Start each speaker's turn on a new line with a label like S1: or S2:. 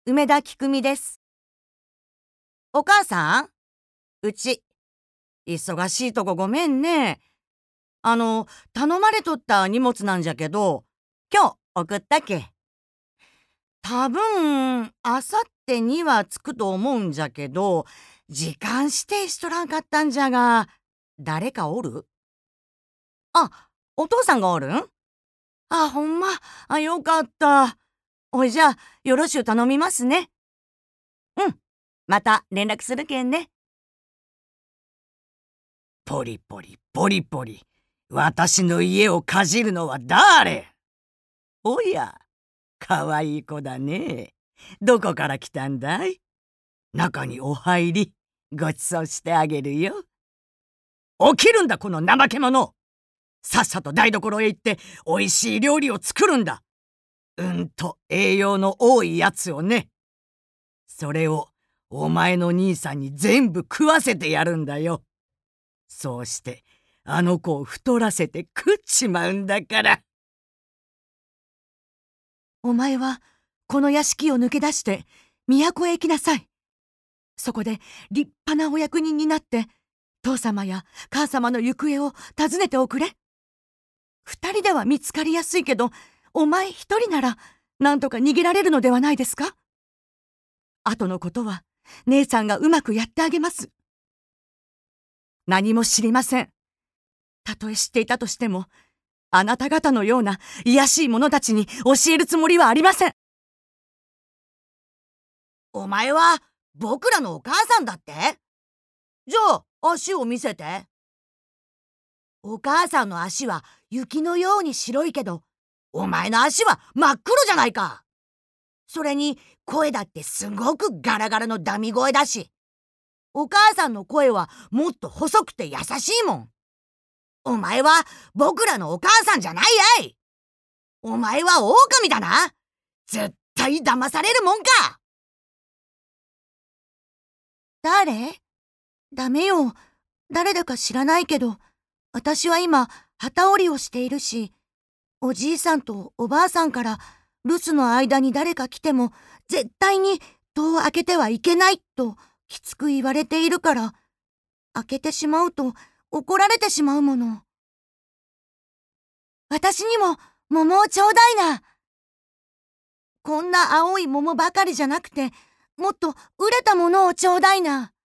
S1: 梅田菊美です。お母さん、うち、忙しいとこごめんね。頼まれとった荷物なんじゃけど、今日送ったけ。多分、あさってには着くと思うんじゃけど、時間指定しとらんかったんじゃが、誰かおる？あ、お父さんがおるん？あ、ほんま。よかった。おいじゃあ、よろしゅう頼みますね。うん。また連絡するけんね。
S2: ポリポリポリポリ、私の家をかじるのは誰？おや、かわいい子だね。どこから来たんだい？中にお入り、ごちそうしてあげるよ。起きるんだこの怠け者。さっさと台所へ行っておいしい料理を作るんだ。栄養の多いやつをね。それをお前の兄さんに全部食わせてやるんだよ。そうしてあの子を太らせて食っちまうんだから。
S1: お前はこの屋敷を抜け出して都へ行きなさい。そこで立派なお役人になって父様や母様の行方を尋ねておくれ。二人では見つかりやすいけど、お前一人ならなんとか逃げられるのではないですか？後のことは姉さんがうまくやってあげます。何も知りません。たとえ知っていたとしても、あなた方のような卑しい者たちに教えるつもりはありません。
S3: お前は僕らのお母さんだって？じゃあ足を見せて。お母さんの足は雪のように白いけど、お前の足は真っ黒じゃないか。それに声だってすごくガラガラのダミ声だし、お母さんの声はもっと細くて優しいもん。お前は僕らのお母さんじゃないやい。お前は狼だな。絶対騙されるもんか。
S1: 誰？ダメよ。誰だか知らないけど、私は今機織りをしているし、おじいさんとおばあさんから留守の間に誰か来ても絶対に戸を開けてはいけないときつく言われているから、開けてしまうと怒られてしまうもの。私にも桃をちょうだいな。こんな青い桃ばかりじゃなくて、もっと熟れたものをちょうだいな。